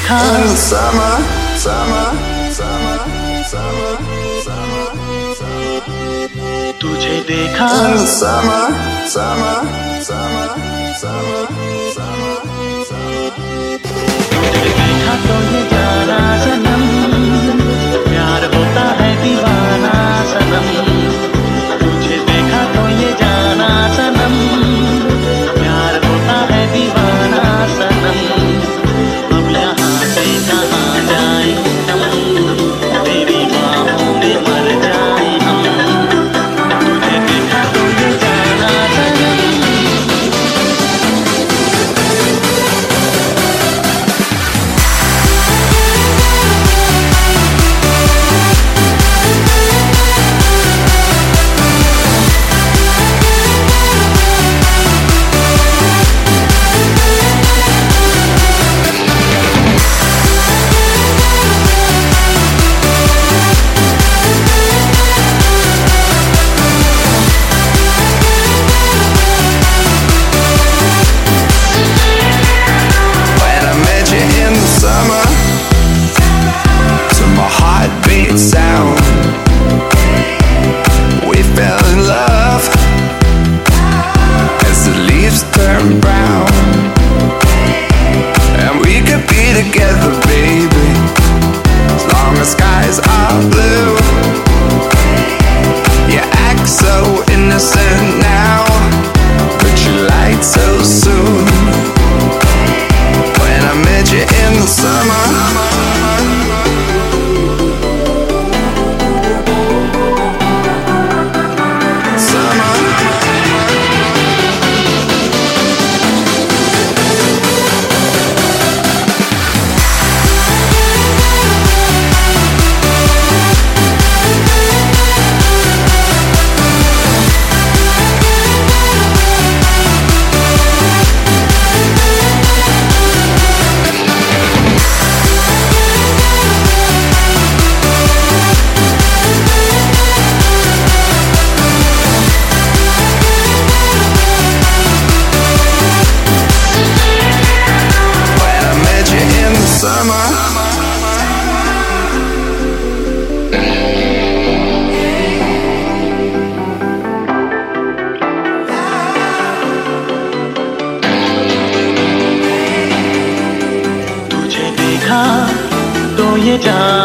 देखा in the summer, summer, summer, summer, summer, summer. तुझे देखा In the summer, summer, summer, summer, summer, summer. तुझे देखा तो ये जाना सनम, प्यार होता है दीवाना सनम। तुझे देखा तो ये जाना सनम, प्यार होता है दीवाना सनम। अब यहाँ से कहाँ जाए हम, तेरी बाहों में मर जाए हम। तुझे देखा तो ये जाना सनम। When I met you in the summer, to my heartbeat sound, we fell in love as the leaves turn brown. And we could be together, baby, as long as skies are blue. You act so innocent now, but you lied so soon. When I met you in the summer, when I met you in the summer. तुझे देखा तो ये जान